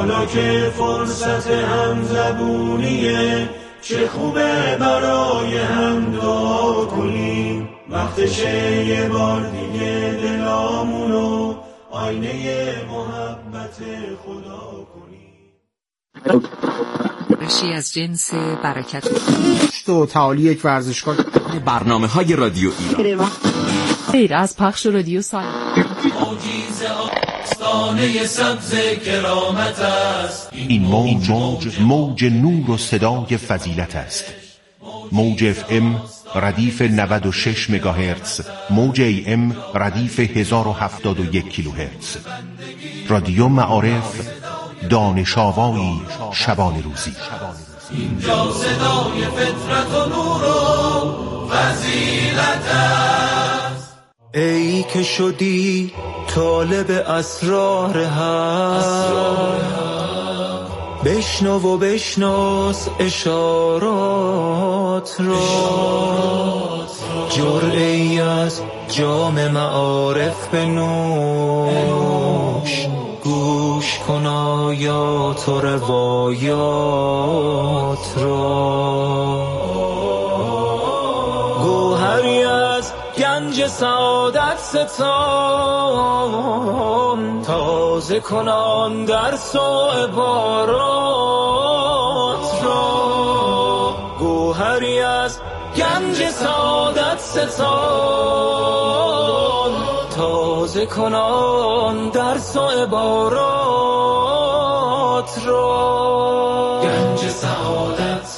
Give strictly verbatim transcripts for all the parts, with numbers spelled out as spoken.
حالا که فرصت هم زبونیه چه خوبه برای هم دعا کنیم، وقتشه یه بار دیگه دلامونو آینه محبت خدا کنیم. رشی از جنس برکت و تعالی یک ورزشگاه. برنامه های رادیو ایران غیر از پخش رادیو سال موجیز آستانه سبز کرامت است. این موج موج موج نور و صدای فضیلت است. موج اف ام ردیف نود و شش مگاهرتز، موج ای ام ردیف هزار و هفتاد و یک کیلوهرتز. رادیو معارف، دانش آوایی شبان روزی. اینجا صدای فطرت و نور و فضیلت است. ای که شدی طالب اسرار حق، بشنو و بشناس اشارات را، جرعه‌ای از جام معارف بنوش، گوش کن آیات و روایات را. گوهری از گنج سعادت ستان، تازه کنان درس و عبارات را. گوهری از گنج سعادت ستان، تازه کنان درس و عبارات را. گنج سعادت.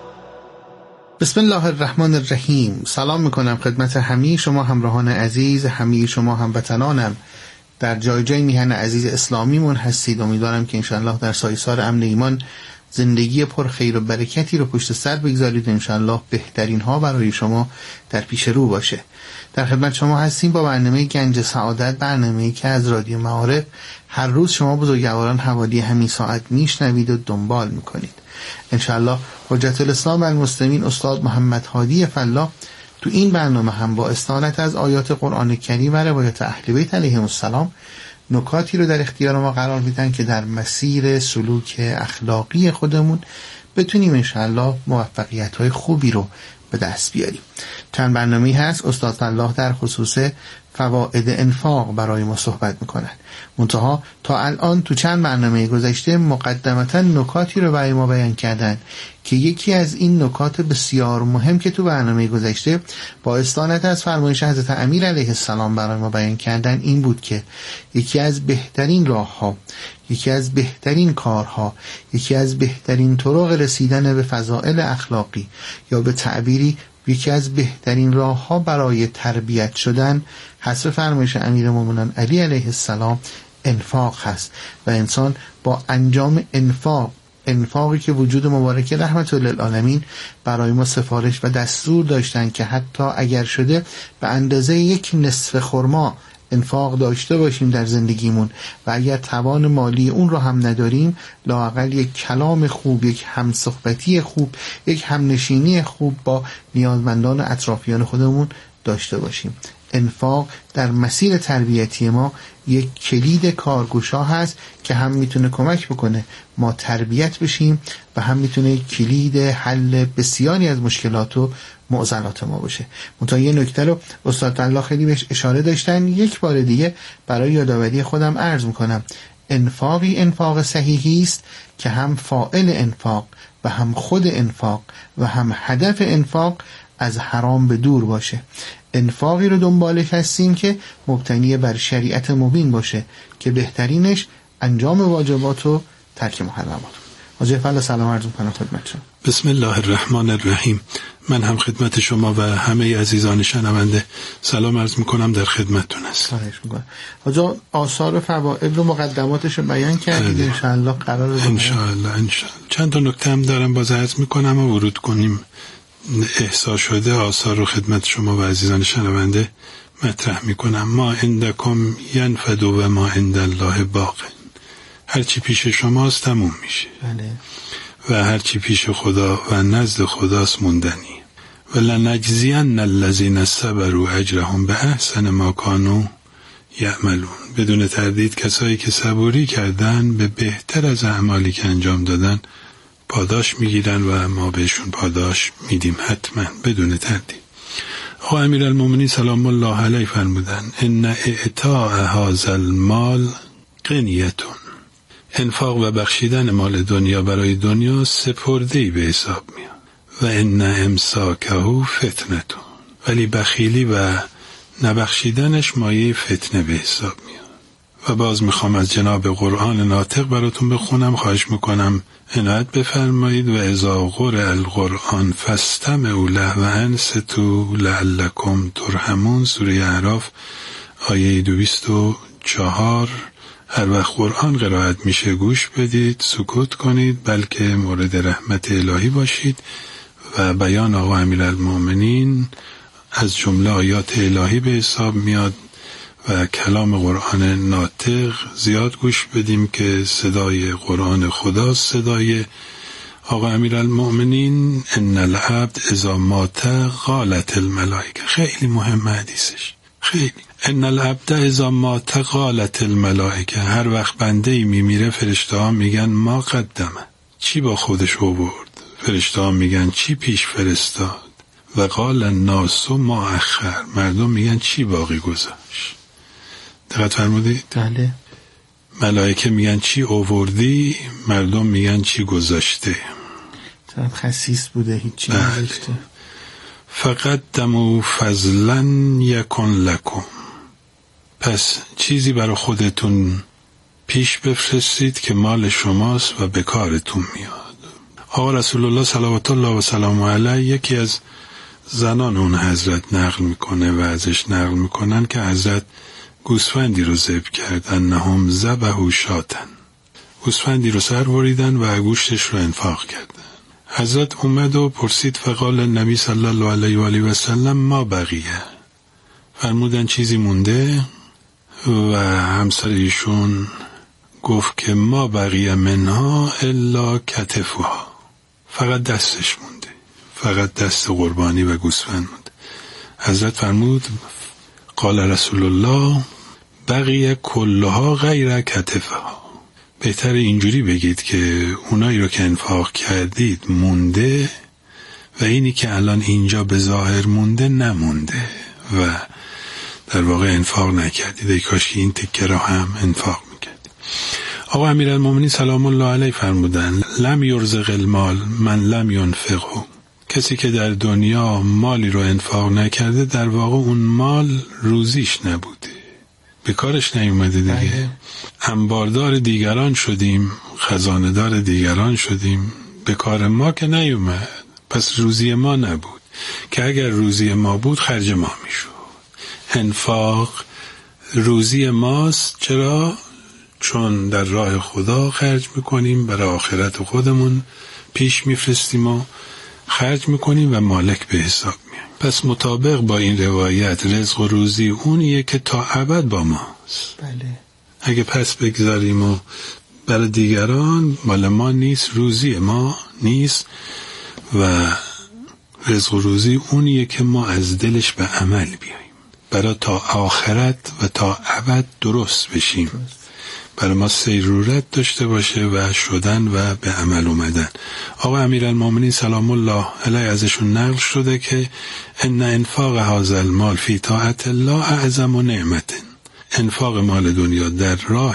بسم الله الرحمن الرحیم. سلام میکنم خدمت همه شما همراهان عزیز، همه شما هموطنانم در جای جای میهن عزیز اسلامیمون هستید. امیدوارم که انشاءالله در سایسار امن ایمان زندگی پر خیر و برکتی رو پشت سر بگذارید. انشاءالله بهترین ها برای شما در پیش رو باشه. در خدمت شما هستیم با برنامه گنج سعادت، برنامه‌ای که از رادیو معارف هر روز شما بزرگواران حوالی همین ساعت میشنوید و دنبال میکنید. انشاءالله حجت الاسلام و المسلمین استاد محمد هادی فلاح تو این برنامه هم با استعانت از آیات قرآن کریم و روایات اهل بیت علیهم السلام نکاتی رو در اختیار ما قرار میدن که در مسیر سلوک اخلاقی خودمون بتونیم انشاءالله موفقیت‌های خوبی رو به دست بیاریم. چند برنامه‌ای هست استاد فلاح در خصوص فواید انفاق برای ما صحبت میکنن. منتها تا الان تو چند برنامه گذشته مقدمتا نکاتی رو برای ما بیان کردن که یکی از این نکات بسیار مهم که تو برنامه گذشته با استعانت از فرمایش حضرت امیر علیه السلام برای ما بیان کردن این بود که یکی از بهترین راه‌ها، یکی از بهترین کارها، یکی از بهترین طرق رسیدن به فضائل اخلاقی یا به تعبیری یکی از بهترین راه‌ها برای تربیت شدن حسب فرمایش امیرالمومنین علی علیه السلام انفاق هست و انسان با انجام انفاق، انفاقی که وجود مبارک رحمت للعالمین برای ما سفارش و دستور داشتن که حتی اگر شده به اندازه یک نصف خرما انفاق داشته باشیم در زندگیمون و اگر توان مالی اون رو هم نداریم لااقل یک کلام خوب، یک همصحبتی خوب، یک همنشینی خوب با نیازمندان اطرافیان خودمون داشته باشیم. انفاق در مسیر تربیتی ما یک کلید کارگشا هست که هم میتونه کمک بکنه ما تربیت بشیم و هم میتونه کلید حل بسیاری از مشکلات و معضلات ما باشه. منتها یه نکته رو استاد الله خیلی بهش اشاره داشتن، یک بار دیگه برای یادآوری خودم عرض میکنم. انفاقی انفاق صحیحی است که هم فاعل انفاق و هم خود انفاق و هم هدف انفاق از حرام به دور باشه. انفاقی رو دنبالش هستیم که مبتنی بر شریعت مبین باشه که بهترینش انجام واجبات و ترک محرمات. حاجی فضل سلام عرض می‌کنم خدمت شما. بسم الله الرحمن الرحیم. من هم خدمت شما و همه عزیزان شنونده سلام عرض می‌کنم، در خدمتتون هستم. خواهش می‌کنم. حاجی آثار و فواید رو مقدماتش رو بیان کردید، ان شاء الله قراره ان شاء الله ان شاء الله. چند تا نکته هم دارم باز عرض می‌کنم و ورود کنیم. احساس شده آثار رو خدمت شما و عزیزان شنونده مطرح میکنم. ما عندکم ینفد و ما عند الله باق. هرچی پیش شماست تموم میشه. بله. و هرچی پیش خدا و نزد خداست موندنی. ولنجزین الذین صبروا اجرهم باحسن ما کانوا یعملون. بدون تردید کسایی که صبوری کردن به بهتر از اعمالی که انجام دادن پاداش میگیرن و ما بهشون پاداش میدیم حتما بدون تردید. آقا امیرالمومنین سلام الله علیه فرمودن ان اعطاء هذا المال غنیتون. انفاق و بخشیدن مال دنیا برای دنیا سپرده‌ای به حساب میاد و ان امساکه فتنتون. ولی بخیلی و نبخشیدنش مایه فتنه به حساب میاد. و باز میخوام از جناب قرآن ناطق براتون بخونم، خواهش میکنم عنایت بفرمایید. و اذا قرئ القرآن فاستمعوا له و انصتوا لعلکم ترحمون. سوره اعراف آیه دویست و چهار. هر وقت قرآن قرائت میشه گوش بدید، سکوت کنید، بلکه مورد رحمت الهی باشید. و بیان آقا امیرالمومنین از جمله آیات الهی به حساب میاد و کلام قرآن ناطق زیاد گوش بدیم که صدای قرآن خدا، صدای آقا امیرالمومنین. ان العبد اذا مات قالت الملائکه. خیلی مهم حدیثش، خیلی. ان العبد اذا مات قالت الملائکه. هر وقت بنده ای میمیره فرشته ها میگن ما قدمه، چی با خودش آورد. فرشته ها میگن چی پیش فرستاد. و قال الناس ما اخر. مردم میگن چی باقی گذاشت. دقت فرمودید؟ بله. ملائکه میگن چی آوردی، مردم میگن چی گذاشته. طرف خسیس بوده هیچی نذاشته. فقط دمو فضلا یکن لکم. پس چیزی برای خودتون پیش بفرستید که مال شماست و به کارتون میاد. آقا رسول الله صلوات الله و سلام علیه یکی از زنان اون حضرت نقل میکنه و ازش نقل میکنن که حضرت گوسفندی رو ذبح کردن. انهم ذبحوا شاتن. گوسفندی رو سر بریدن و گوشتش رو انفاق کردن. حضرت اومد و پرسید فقال نبی صلی الله علیه و آله و سلم ما بقیه. فرمودن چیزی مونده و همسر ایشون گفت که ما بقیه منها الا کتفها. فقط دستش مونده، فقط دست قربانی و گوسفند مونده. حضرت فرمود قال رسول الله بقیه کلها غیر کتفها. بهتر اینجوری بگید که اونایی رو که انفاق کردید مونده و اینی که الان اینجا به ظاهر مونده نمونده و در واقع انفاق نکردید. ای کاش این تکه را هم انفاق میکردید. آقا امیرالمومنین سلام الله علیه فرمودن لم یرزق المال من لم ینفقه. کسی که در دنیا مالی رو انفاق نکرده در واقع اون مال روزیش نبوده، به کارش نیومده دیگه. انباردار دیگران شدیم، خزانه‌دار دیگران شدیم، به کار ما که نیومد، پس روزی ما نبود که اگر روزی ما بود خرج ما میشد. انفاق روزی ماست. چرا؟ چون در راه خدا خرج میکنیم، برای آخرت خودمون پیش میفرستیم و خرج میکنیم و مالک به حساب میایم. پس مطابق با این روایت رزق و روزی اونیه که تا ابد با ماست. بله. اگه پس بگذاریم و برای دیگران، مال ما نیست، روزی ما نیست و رزق و روزی اونیه که ما از دلش به عمل بیاییم، برای تا آخرت و تا ابد درست بشیم، درست. برای ما سیرورت داشته باشه و شدن و به عمل اومدن. آقا امیرالمومنین سلام الله علیه ازشون نقل شده که ان انفاق هذا المال فی طاعت الله اعظم نعمت. انفاق مال دنیا در راه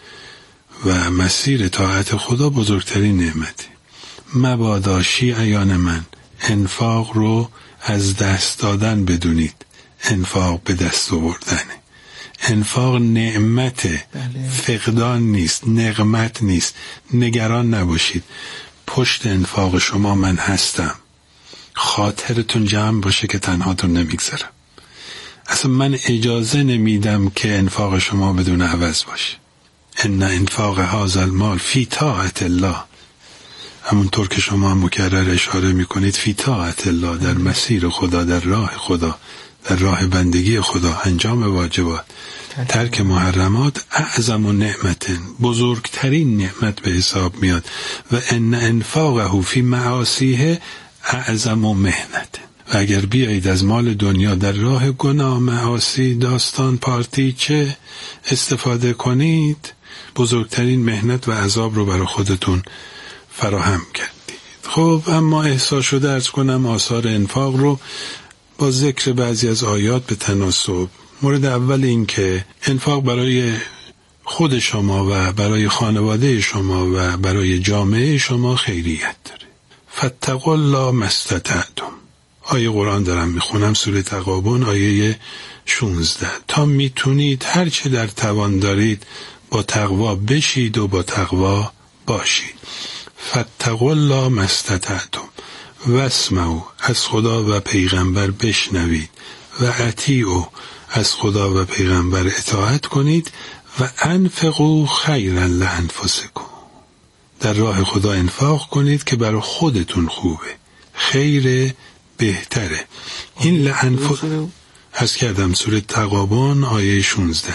و مسیر طاعت خدا بزرگترین نعمته. مبادا شیعیان من انفاق رو از دست دادن بدونید، انفاق به دست آوردنه. انفاق نعمته، بله. فقدان نیست، نقمت نیست. نگران نباشید، پشت انفاق شما من هستم. خاطرتون جمع باشه که تنهاتون نمیگذارم. اصلا من اجازه نمیدم که انفاق شما بدون عوض باشه. ان انفاق هذا المال فی طاعت الله. همونطور که شما مکرر اشاره میکنید، فی طاعت الله، در مسیر خدا، در راه خدا، در راه بندگی خدا، انجام واجبات، ترک محرمات اعظم و نعمت، بزرگترین نعمت به حساب میاد. و ان انفاقه فی معاصیه اعظم و مهنت. و اگر بیایید از مال دنیا در راه گناه، معاصی، داستان، پارتی چه استفاده کنید، بزرگترین مهنت و عذاب رو برای خودتون فراهم کردید. خب اما احساس شده ارز کنم آثار انفاق رو با ذکر بعضی از آیات به تناسب. مورد اول این که انفاق برای خود شما و برای خانواده شما و برای جامعه شما خیریت داره. فاتقوا الله ما استطعتم. آیه قرآن دارم میخونم، سوره تغابن آیه شانزده. تا میتونید هر چه در توان دارید با تقوا بشید و با تقوا باشید. فاتقوا الله ما استطعتم واسمعوا، از خدا و پیغمبر بشنوید، و اطیعوا، از خدا و پیغمبر اطاعت کنید، و انفقوا خیرا لانفسکم، در راه خدا انفاق کنید که برای خودتون خوبه، خیر بهتره. این لانفسکم از کردم سوره تغابن آیه شانزده.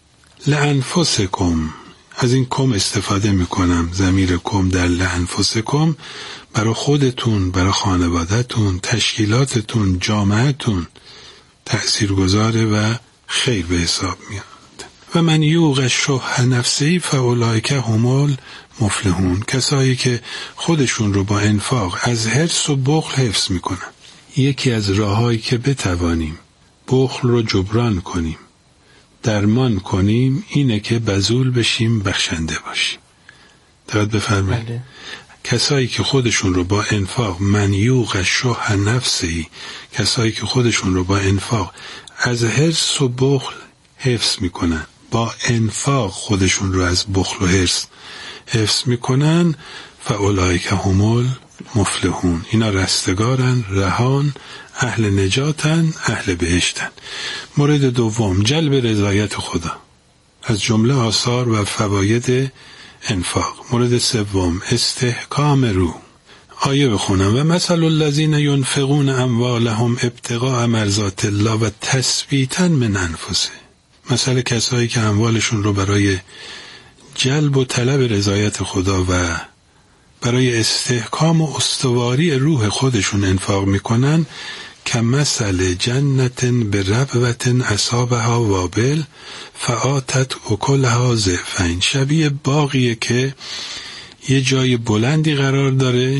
لانفسکم، از این کم استفاده میکنم، ضمیر کم در لانفسکم، برای خودتون، برای خانوادهتون، تشکیلاتتون، جامعتون تأثیر گذاره و خیر به حساب میاد. و من یوق شح نفسی فاولئک هم المفلحون، کسایی که خودشون رو با انفاق از حرص و بخل حفظ میکنن. یکی از راهایی که بتوانیم بخل رو جبران کنیم، درمان کنیم، اینه که بذول بشیم، بخشنده باشیم. دقت بفرمایید. بله. کسایی که خودشون رو با انفاق، من یوق شح نفسی، کسایی که خودشون رو با انفاق از حرص و بخل حفظ میکنن، با انفاق خودشون رو از بخل و حرص حفظ میکنن، فاولئک هم المفلحون، اینا رستگارن، رهان، اهل نجاتن، اهل بهشتن. مورد دوم، جلب رضایت خدا، از جمله آثار و فواید انفاق. مورد سوم، استحکام روح. آیه بخونم، و مثل الذین ینفقون اموالهم ابتغاء مرضات الله و تثبیتا من انفسهم، مثل کسایی که اموالشون رو برای جلب و طلب رضایت خدا و برای استحکام و استواری روح خودشون انفاق میکنن، که مثل جنت بربوت اصابها وابل فآتت اکلها ضعفین، شبیه باغیه که یه جای بلندی قرار داره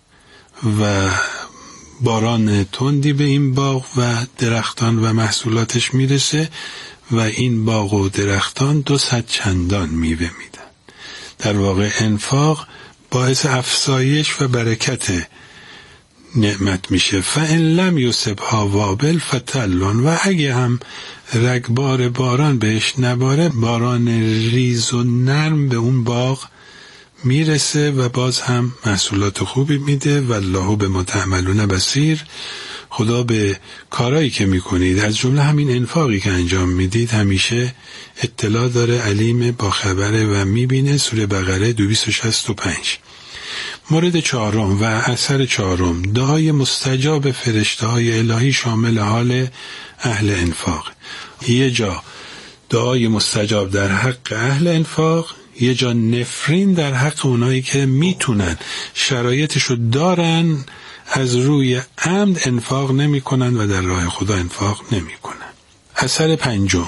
و باران تندی به این باغ و درختان و محصولاتش میرسه و این باغ و درختان دو صد چندان میوه میدن. در واقع انفاق باعث افزایش و برکت نعمت میشه. فإن لم یصبها وابل فتلون، و اگه هم رگبار باران بهش نباره، باران ریز و نرم به اون باغ میرسه و باز هم محصولات خوبی میده. والله بما تعملون بصیر، خدا به کارایی که میکنید، از جمله همین انفاقی که انجام میدید، همیشه اطلاع داره، علیم، با خبره و میبینه. سوره بقره دویست و شصت و پنج. مورد چهارم و اثر چهارم، دعای مستجاب فرشته های الهی شامل حال اهل انفاق. یه جا دعای مستجاب در حق اهل انفاق، یه جا نفرین در حق اونایی که میتونن، شرایطشو دارن، از روی عمد انفاق نمی کنن و در راه خدا انفاق نمی کنن. اثر پنجم،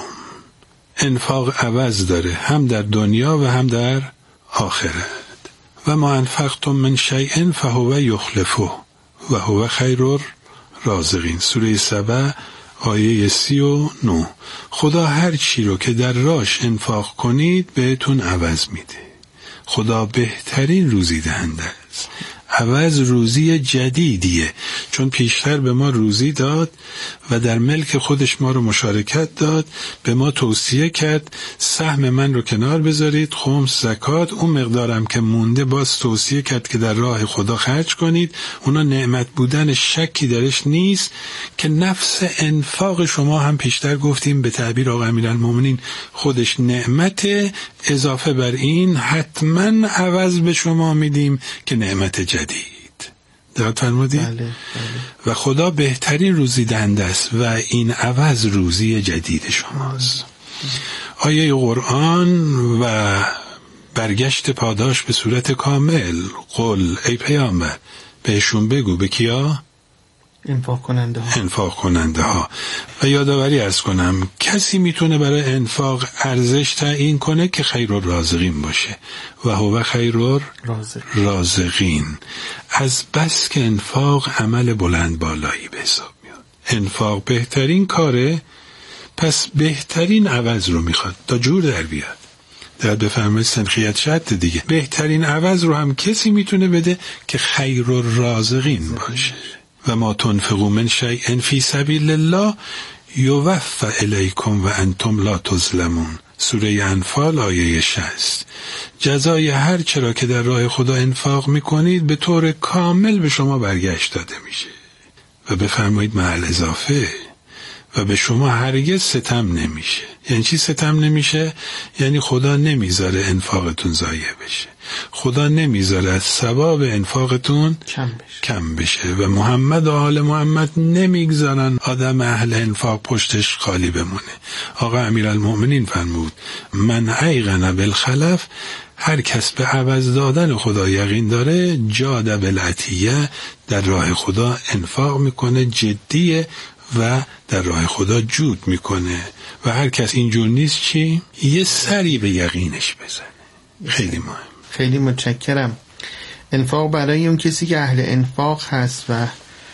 انفاق عوض داره، هم در دنیا و هم در آخرت. و ما انفقتم من شیء فهو یخلفه و هو خیر الرازقین. سوره سبع آیه سی و نه. خدا هر چی رو که در راهش انفاق کنید بهتون عوض میده. خدا بهترین روزی دهنده است. عوض روزی جدیدیه، چون پیشتر به ما روزی داد و در ملک خودش ما رو مشارکت داد، به ما توصیه کرد سهم من رو کنار بذارید، خمس، زکات، اون مقدارم که مونده باز توصیه کرد که در راه خدا خرج کنید. اونا نعمت بودن شکی درش نیست که نفس انفاق شما هم پیشتر گفتیم به تعبیر آقا امیرالمومنین خودش نعمت، اضافه بر این حتما عوض به شما میدیم که نعمت جدید. دقت فرمودید؟ بله، بله. و خدا بهترین روزی دهنده است و این عوض روزی جدید شماست. آیه قرآن و برگشت پاداش به صورت کامل. قل، ای پیامبر، بهشون بگو. به کیا؟ انفاق کننده ها انفاق کننده ها و یادآوری عرض کنم کسی میتونه برای انفاق ارزش تعیین کنه که خیر الرازقین باشه و هو خیر الرازقین. از بس که انفاق عمل بلند بالایی به حساب میاد. انفاق بهترین کاره، پس بهترین عوض رو میخواد تا جور در بیاد. در بفرمایید سنخیت شد دیگه. بهترین عوض رو هم کسی میتونه بده که خیر الرازقین باشه. و ما تنفقوا من شیء فی سبیل الله یوفى الیکم و انتم لا تظلمون. سوره انفال آیه شصت. جزای هر چرا که در راه خدا انفاق میکنید به طور کامل به شما برگشت داده میشه. و بفرمایید مع اضافه و به شما هرگز ستم نمیشه. یعنی چی ستم نمیشه؟ یعنی خدا نمیذاره انفاقتون ضایع بشه. خدا نمیذاره از ثواب انفاقتون کم بشه. کم بشه و محمد و آل محمد نمیگذارن آدم اهل انفاق پشتش خالی بمونه. آقا امیرالمؤمنین فرمود من ایقن بالخلف، هر کس به عوض دادن خدا یقین داره جاد بالعطیه، در راه خدا انفاق میکنه، جدیه و در راه خدا جود میکنه. و هر کس اینجور نیست چی؟ یه سری به یقینش بزنه. خیلی مهم. خیلی متشکرم. انفاق برای اون کسی که اهل انفاق هست و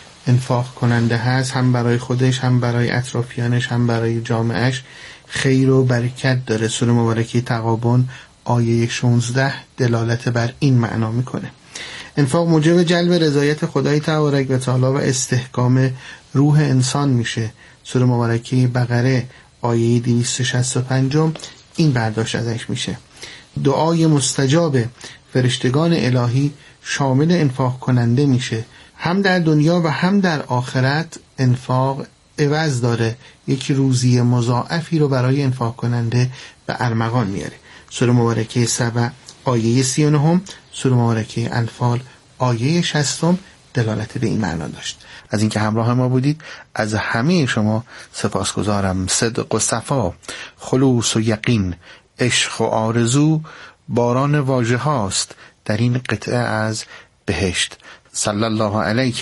انفاق کننده هست، هم برای خودش، هم برای اطرافیانش، هم برای جامعهش خیر و برکت داره. سوره مبارکه تغابن آیه شانزده دلالت بر این معنا میکنه. انفاق موجب جلب رضایت خدای تبارک و تعالی و استحکام روح انسان میشه. سوره مبارکه بقره آیه دویست و شصت و پنج این برداشت ازش میشه. دعای مستجاب فرشتگان الهی شامل انفاق کننده میشه. هم در دنیا و هم در آخرت انفاق عوض داره. یک روزی مضاعفی رو برای انفاق کننده به ارمغان میاره. سوره مبارکه سبع آیه سی و نه، سوره مبارکه انفال آیه شصت دلالت به این معنا داشت. از اینکه همراه ما بودید از همه شما سپاسگزارم. صدق و صفا، خلوص و یقین، عشق و آرزو باران واژه هاست در این قطعه از بهشت. صلی الله علیک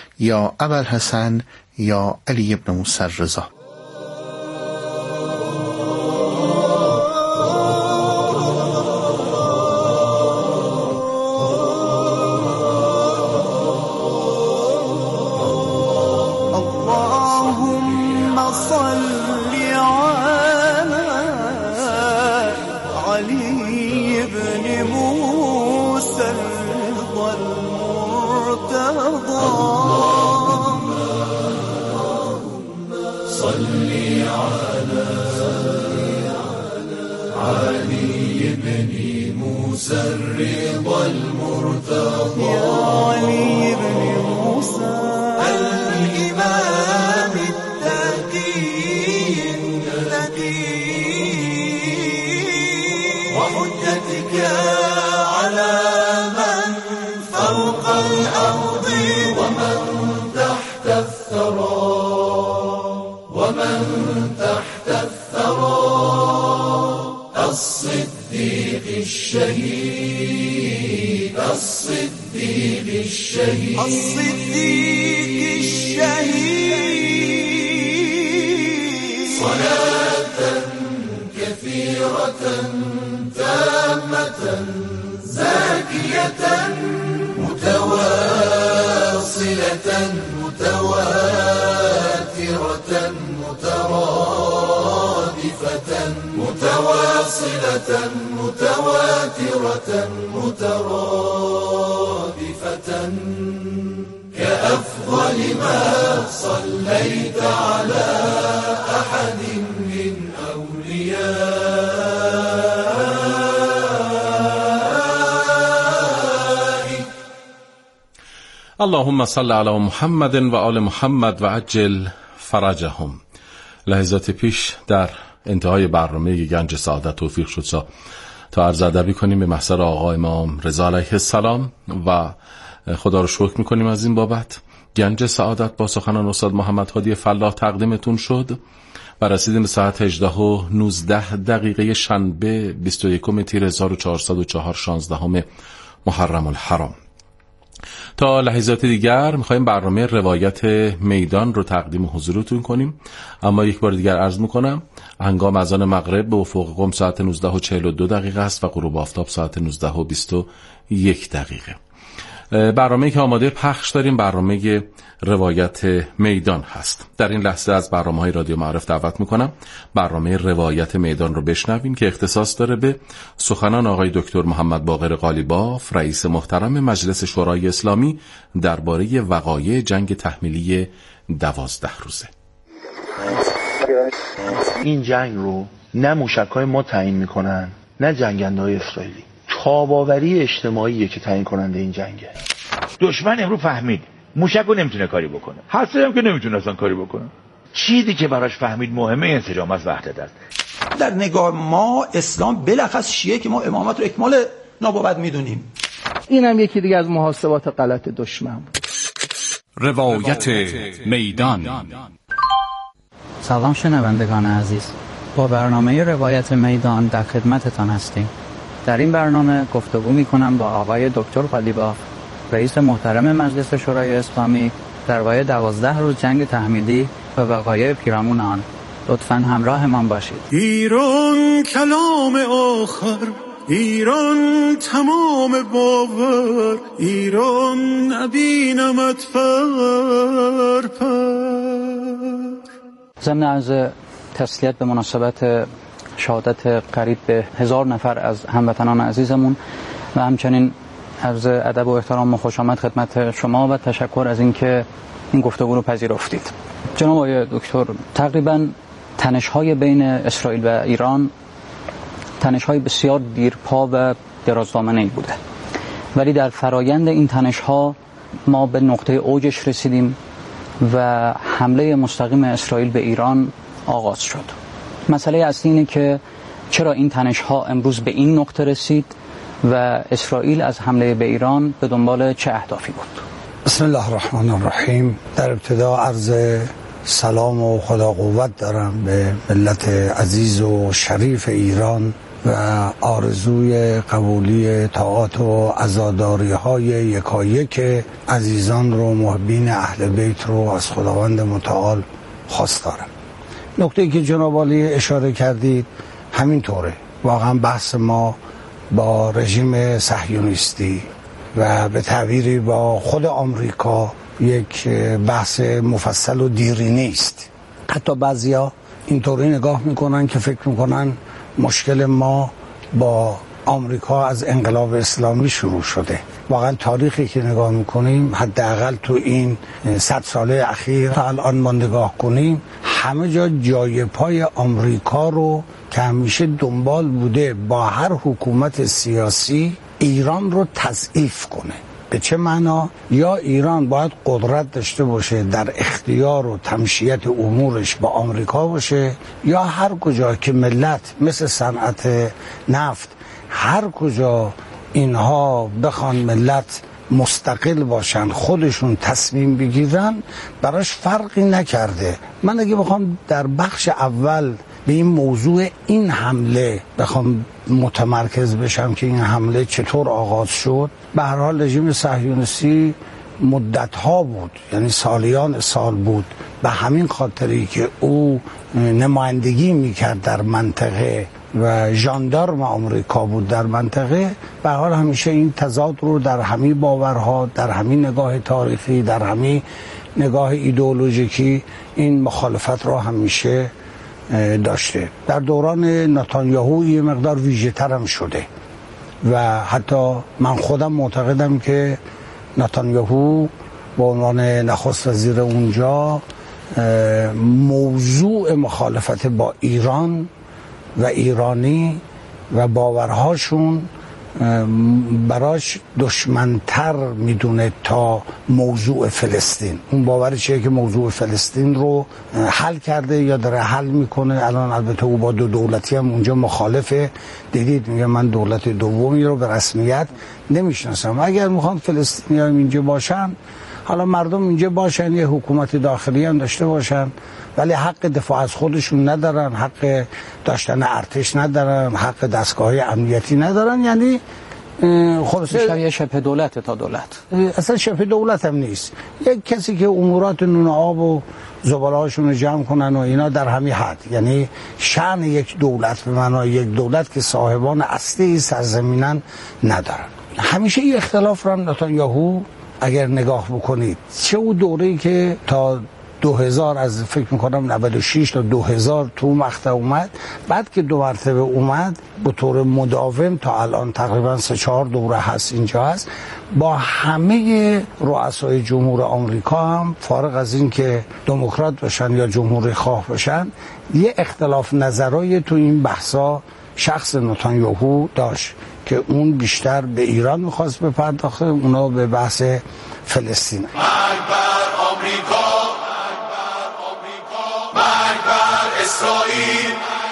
یا ابوالحسن یا علی ابن موسی الرضا. الشهيد الصديق الشهيد الصديق الشهيد صلاة كثيرة تامة زاكية متواصلة متواترة مترادفة متواصلة متواترة مترادفة كأفضل ما صليت على أحد من أوليائك. اللهم صل على محمد و آل محمد و عجل فرجهم. لحظات پیش در انتهای برنامه گنج سعادت توفیق شد تا عرض ادبی کنیم به محضر آقا امام رضا علیه السلام و خدا رو شکر میکنیم از این بابت. گنج سعادت با سخنان استاد محمد هادی فلاح تقدیمتون شد و رسیدیم به ساعت هجده و نوزده دقیقه شنبه بیست و یکم تیر هزار و چهارصد و چهار شانزدهم محرم الحرام. تا تا لحظات دیگر میخوایم برنامه روایت میدان رو تقدیم حضورتون کنیم، اما یک بار دیگر عرض میکنم هنگام اذان مغرب به افق قم ساعت نوزده و چهل و دو دقیقه است و غروب آفتاب ساعت نوزده و بیست و یک دقیقه. برنامه‌ای که آماده پخش داریم برنامه روایت میدان هست. در این لحظه از برنامه‌های رادیو معارف دعوت میکنم برنامه روایت میدان رو بشنویم که اختصاص داره به سخنان آقای دکتر محمد باقر قالیباف، رئیس محترم مجلس شورای اسلامی درباره وقایع جنگ تحمیلی دوازده روزه. این جنگ رو نه موشک‌های ما تعیین میکنن نه جنگنده‌های اسرائیلی. تاباوری اجتماعیه که تعیین کننده این جنگه. دشمن امروز فهمید موشک رو نمیتونه کاری بکنه، هسته هم که نمیتونه اصلا کاری بکنه. چیزی که براش فهمید مهمه انسجام از وحدت است. در نگاه ما اسلام بلخص شیعه که ما امامت رو اکمال نابود میدونیم. این هم یکی دیگه از محاسبات غلط دشمن بود. روایت میدان. سلام شنوندگان عزیز، با برنامه روایت میدان در خدمتتان هستیم. در این برنامه گفتگو میکنم با آقای دکتر قالیباف، رئیس محترم مجلس شورای اسلامی درباره دوازده روز جنگ تحمیلی و وقایع پیرامون آن. لطفاً همراه من باشید. ایران کلام آخر، ایران تمام باور، ایران نبینمت پر پر. ضمن از تسلیت به مناسبت شهادت قریب به هزار نفر از هموطنان عزیزمون و همچنین عرض ادب و احترام و خوش آمد خدمت شما و تشکر از اینکه این گفتگو رو پذیرفتید. جناب آقای دکتر، تقریبا تنش‌های بین اسرائیل و ایران تنش‌های بسیار دیرپا و درازدامنه‌ای بوده، ولی در فرایند این تنش‌ها ما به نقطه اوجش رسیدیم و حمله مستقیم اسرائیل به ایران آغاز شد. مسئله اصلی اینه که چرا این تنش‌ها امروز به این نقطه رسید و اسرائیل از حمله به ایران به دنبال چه اهدافی بود؟ بسم الله الرحمن الرحیم. در ابتدا عرض سلام و خدا قوت دارم به ملت عزیز و شریف ایران و آرزوی قبولی طاعات و عزاداری های یکایک عزیزان رو، محبین اهل بیت رو از خداوند متعال خواست دارم. نکته‌ای که جناب عالی اشاره کردید همینطوره. واقعا بحث ما با رژیم صهیونیستی و به تعبیری با خود آمریکا یک بحث مفصل و دیرینه است. حتی بعضیا اینطوری نگاه میکنن که فکر میکنن مشکل ما با آمریکا از انقلاب اسلامی شروع شده. واقعا تاریخی که نگاه میکنیم حداقل تو این صد ساله اخیر تا الان ما نگاه کنیم، همه جا جای پای آمریکا رو که همیشه دنبال بوده با هر حکومت سیاسی ایران رو تضعیف کنه. به چه معنا؟ یا ایران باید قدرت داشته باشه در اختیار و تمشیت امورش با آمریکا باشه، یا هر کجا که ملت مثل صنعت نفت هر کجا اینها بخوان ملت مستقل باشن، خودشون تصمیم بگیرن، براش فرقی نکرده. من اگه بخوام در بخش اول به این موضوع این حمله بخوام متمرکز بشم که این حمله چطور آغاز شد، به هر حال رژیم صهیونیستی مدت‌ها بود، یعنی سالیان سال بود، به همین خاطری که او نمایندگی میکرد در منطقه و ژاندارم آمریکا بود در منطقه، به هر حال همیشه این تضاد رو در همین باورها، در همین نگاه تاریخی، در همین نگاه ایدئولوژیکی این مخالفت رو همیشه داشته. در دوران نتانیاهو یه مقدار ویژه تر هم شده و حتی من خودم معتقدم که نتانیاهو به عنوان نخست وزیر اونجا موضوع مخالفت با ایران و ایرانی و باورهاشون براش دشمنتر میدونه تا موضوع فلسطین. اون باور چیه که موضوع فلسطین رو حل کرده یا داره حل میکنه. الان البته او با دو دولتی هم اونجا مخالفه. دیدید میگه من دولت دومی رو به رسمیت نمیشناسم. اگر میخوان فلسطینی هم اینجا باشن، حالا مردم اینجا باشن، یه حکومت داخلی هم داشته باشن، ولی حق دفاع از خودشون ندارن، حق داشتن ارتش ندارن، حق دستگاه امنیتی ندارن. یعنی خلاصه بیشتر یه شبه دولت تا دولت، اصلا شبه دولت هم نیست، یک کسی که امورات نون آب و زبالهاشون رو جمع کنن و اینا در همین حد. یعنی شأن یک دولت به معنای یک دولت که صاحبان اصلی سرزمینن ندارن. همیشه این اختلاف رو هم نتانیاهو اگر نگاه بکنید، چه اون دوره‌ای که تا دو هزار از فکر میکنم نود و شش تا دو هزار تو مقطع اومد، بعد که دو مرتبه اومد به طور مداوم تا الان تقریبا سه چهار دوره هست اینجا هست، با همه رؤسای جمهور آمریکا هم فارغ از این که دموکرات باشن یا جمهوری خواه باشن، یه اختلاف نظرای تو این بحثا شخص نتانیاهو داشت که اون بیشتر به ایران میخواست بپرداخته، اونا به بحث فلسطین. مرگ بر آمریکا، مرگ بر اسرائیل،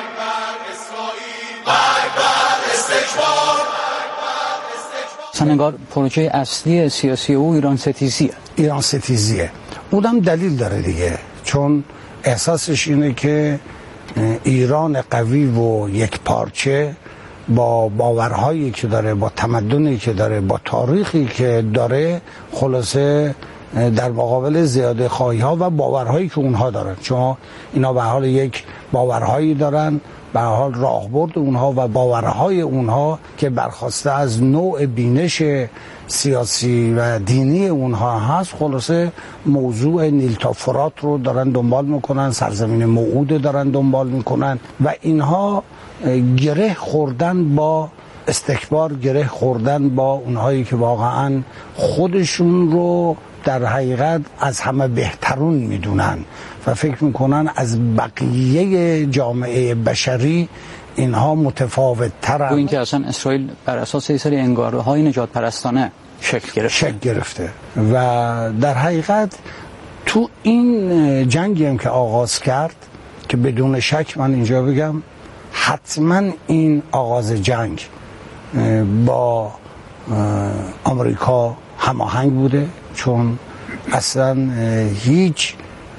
مرگ بر استکبار. سنگار پروژه اصلی سیاسی او ایران ستیزیه. ایران ستیزیه. اونم دلیل داره دیگه، چون احساسش اینه که ایران قوی و یک پارچه با باورهایی که داره، با تمدنی که داره، با تاریخی که داره، خلاصه در مقابل زیاده خواهی ها و باورهایی که اونها دارن، چون اینا به حال یک باورهایی دارن، به حال راهبرد اونها و باورهای اونها که برخواسته از نوع بینش سیاسی و دینی اونها هست، خلاصه موضوع نیل تا فرات رو دارن دنبال میکنن، سرزمین موعود دارن دنبال میکنن و اینها گره خوردن با استکبار، گره خوردن با اونهایی که واقعا خودشون رو در حقیقت از همه بهترون میدونن و فکر میکنن از بقیه جامعه بشری اینها متفاوت ترن. و اینکه اصلا اسرائیل بر اساس یه سری انگاره های نجات پرستانه شکل گرفته. شکل گرفته و در حقیقت تو این جنگی هم که آغاز کرد، که بدون شک من اینجا بگم حتما این آغاز جنگ با آمریکا هماهنگ بوده، چون اصلا هیچ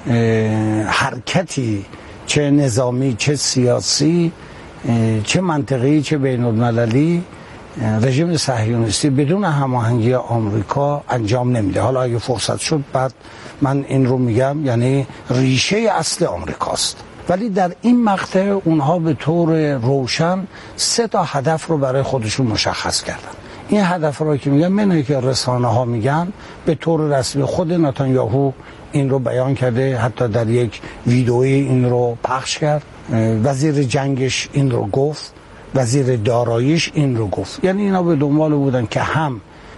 حرکتی چه نظامی چه سیاسی چه منطقه‌ای چه بین المللی رژیم صهیونیستی بدون هماهنگی آمریکا انجام نمیده. حالا اگه فرصت شد بعد من این رو میگم، یعنی ریشه اصل آمریکاست. ولی در این مقطع اونها به طور روشن سه تا هدف رو برای خودشون مشخص کردن. این هدف رو که میگم منه که رسانه ها میگن، به طور رسمی خود نتانیاهو این رو بیان کرده، حتی در یک ویدئویی این رو پخش کرد، وزیر جنگش این رو گفت، وزیر داراییش این رو گفت. یعنی اینا به دنبال بودن که هم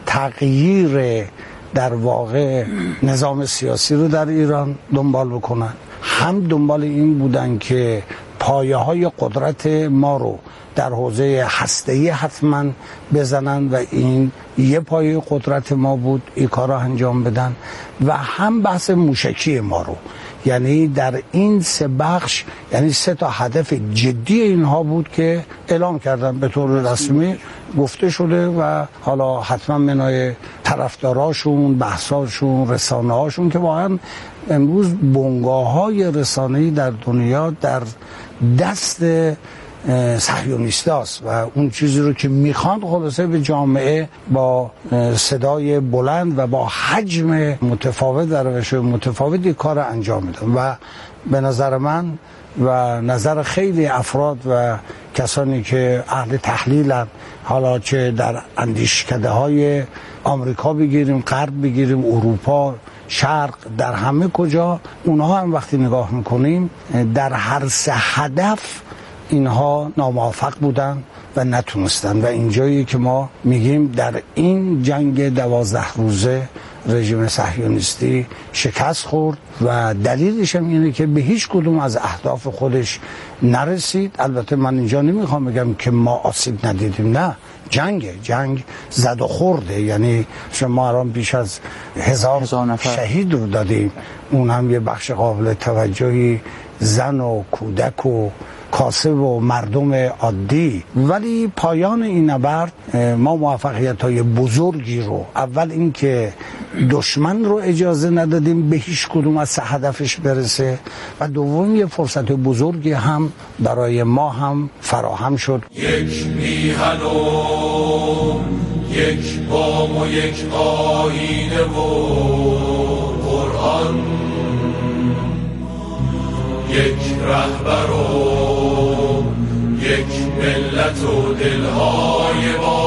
تغییر در واقع نظام سیاسی رو در ایران دنبال بکنن، هم دنبال این بودن که پایه های قدرت ما رو در حوزه هسته‌ای حتما بزنن و این یه پایه قدرت ما بود این کار رو انجام بدن، و هم بحث موشکی ما رو. یعنی در این سه بخش، یعنی سه تا هدف جدی اینها بود که اعلام کردن، به طور رسمی گفته شده و حالا حتما منای طرفداراشون، بحثاشون، رسانه هاشون که واقعا امروز بنگاه های رسانه‌ای در دنیا در دست صهیونیستاست و اون چیزی رو که میخوان خلاصه به جامعه با صدای بلند و با حجم متفاوت در روش متفاوتی کار انجام میدن. و به نظر من و نظر خیلی افراد و کسانی که اهل تحلیلن، حالا چه در اندیشکده های آمریکا بگیریم، غرب بگیریم، اروپا، شرق، در همه کجا، اونها هم وقتی نگاه میکنیم در هر سه هدف اینها ناموفق بودن و نتونستن و اینجایی که ما میگیم در این جنگ دوازده روزه رژیم صهیونیستی شکست خورد و دلیلش هم اینه که به هیچ کدوم از اهداف خودش نرسید. البته من اینجا نمیخوام بگم که ما آسیب ندیدیم، نه، جنگ جنگ زد و خورده. یعنی شما الان بیش از هزار, هزار نفر شهید رو دادیم، اون هم یه بخش قابل توجهی زن و کودک و کاسب و مردم عادی. ولی پایان این نبرد ما موفقیت‌های بزرگی رو، اول اینکه دشمن رو اجازه ندادیم به هیچ کدوم از هدفش برسه و دوم یه فرصت بزرگی هم برای ما هم فراهم شد. یک میهن و یک بام و یک آیینه و قرآن، یک رهبر و یک ملت و دلهای با